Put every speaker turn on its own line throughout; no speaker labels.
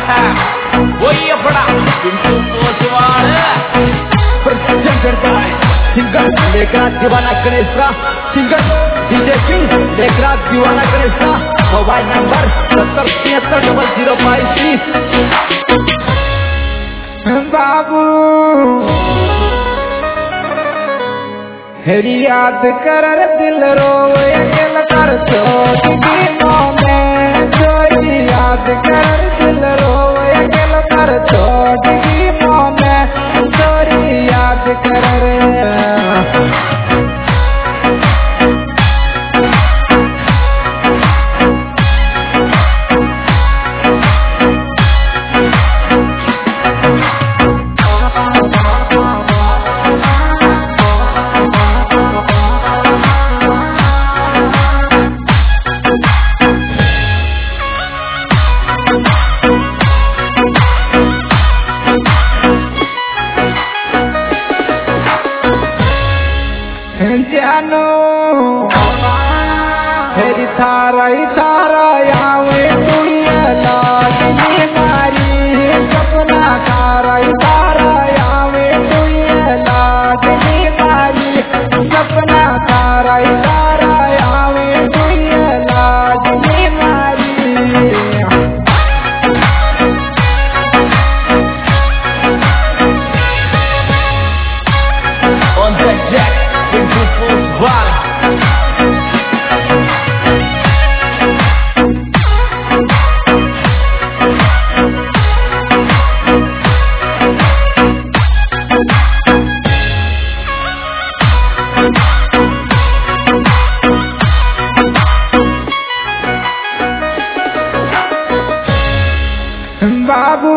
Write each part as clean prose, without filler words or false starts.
वही अपना पिंटू पोसवाल प्रेजेंट करता है सिंगर लेकराज दीवाना गणेश का सिंगर डीजे सिंह लेकराज दीवाना गणेश का मोबाइल नंबर 7073000530।
बाबू हेरी याद कर दिल रोवे अकेला कर छोटी दिनों में चोरी याद कर दिल रोवे अकेला कर छोटी दिनों में चोरी याद कर जानो हेरी थारा आवे दुनिया लाडली मारी सपना थारा आवे दुनिया लाडली मारी सपना थारा आवे दुनिया लाडली मारी।
On the jack Pintu Poswal
बाबू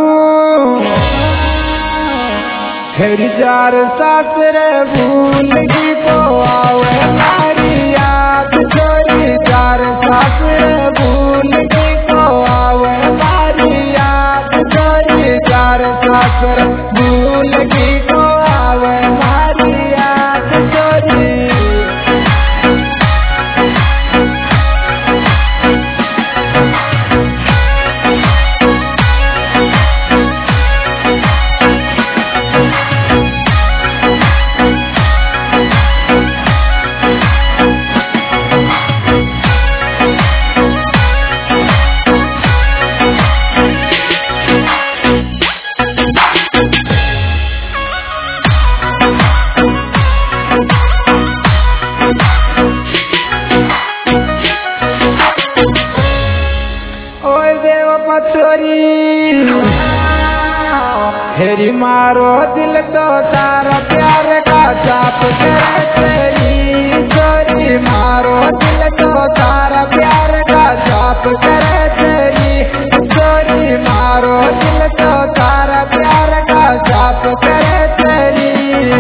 हेरी जार सासरे भूल की तो आवे मारी याद चोरी जार सासरे भूल की तो आवे मारी याद चोरी जार सासरे भूल की तो आवे मारी याद चोरी। चोरी हेरी मारो दिल तो तारा प्यार का चाप करे तेरी चोरी मारो दिल तो तारा प्यार का चाप करे तेरी चोरी मारो दिल तो तारा प्यार का चाप करे तेरी।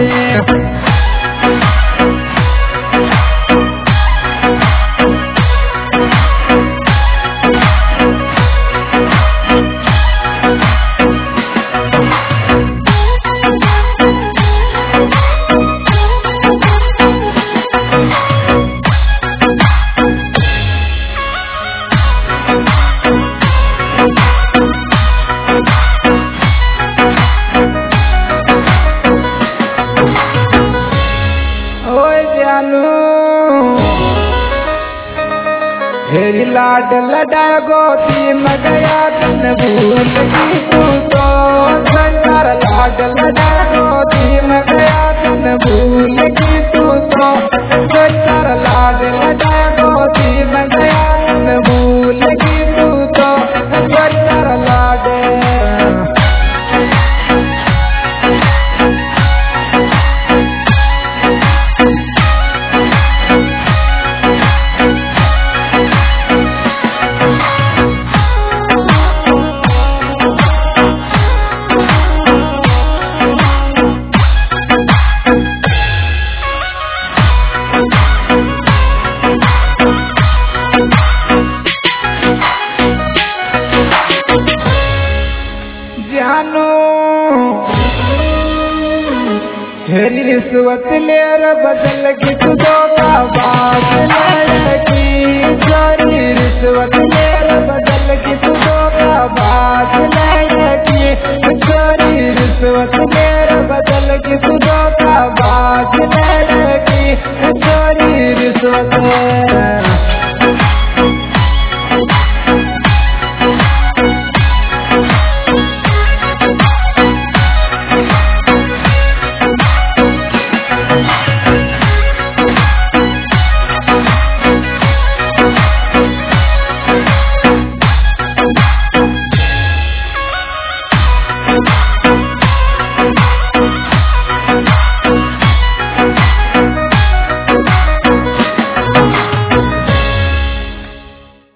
हेरी लाड लड़ा गोती में गया तन भूल की तू तो संसार लाड लड़ा गोती में गया तन भूल की तू तो संसार लाड लड़ा गोती में गया तन भूल की तू तो संसार लाड। हेरी रिश्वत लेर बदल की तुझो का बात लड़की चोरी रिश्वत लेर बदल की तुझो का बात लड़की। की तू